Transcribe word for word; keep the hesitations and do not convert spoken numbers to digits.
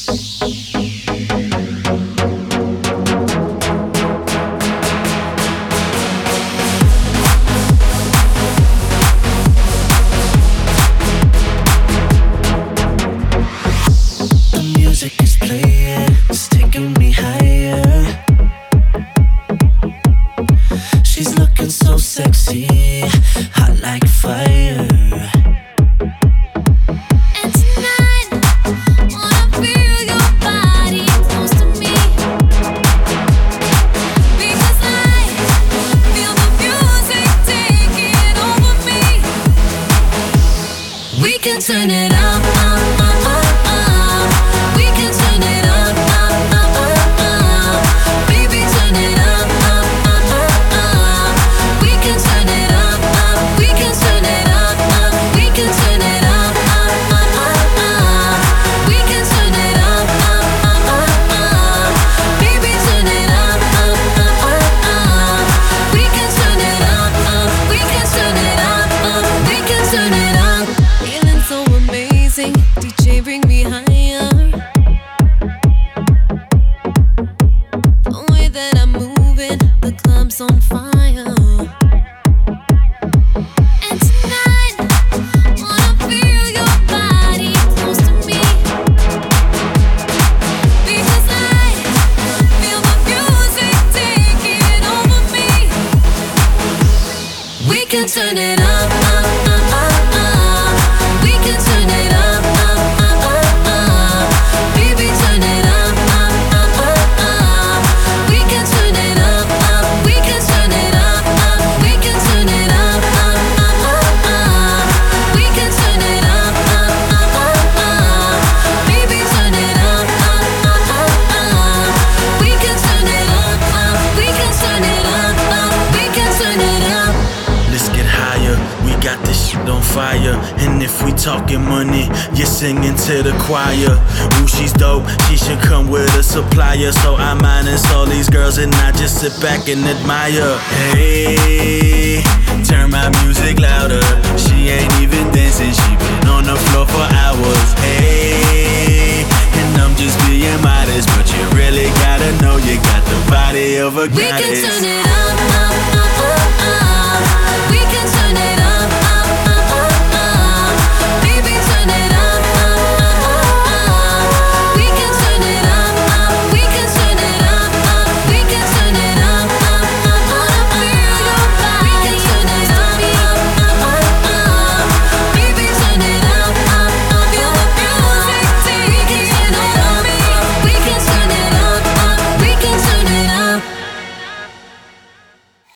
Turn it up, up, up, up, up. We can turn it up, up, up, up, up. Baby, turn it up, up, up, up, up. We can turn it up, up. We can turn it up, up. We can turn it up, up, up, up, up. We can turn it up, up, up, up, up. Baby, turn it up, up, up, up, up. We can turn it up, up. We can turn it up, up. We can turn it up. Feeling so amazing, D J bring me higher. The way that I'm moving, the club's on fire. And tonight, wanna feel your body close to me. Because I feel the music taking over me. We can turn it up, up, up, up, up. We can turn it up, up, up, up, up. Baby, turn it up, up, up, up, up. We can turn it up, up. We can turn it up, up. We can turn it up, up, up, up, up. We can turn it up, up, up, up, up. Baby, turn it up, up, up, up, up. We can turn it up, up. We can turn it up, up. We can turn it up. Let's get higher, we got this shit on fire. And if we talking money, you're singing to the choir. Ooh, she's dope, she should come with a supplier. So I minus all these girls and I just sit back and admire. Hey, turn my music louder. She ain't even dancing, she been on the floor for hours. Hey, and I'm just being modest, but you really gotta know you got the body of a We can goddess. turn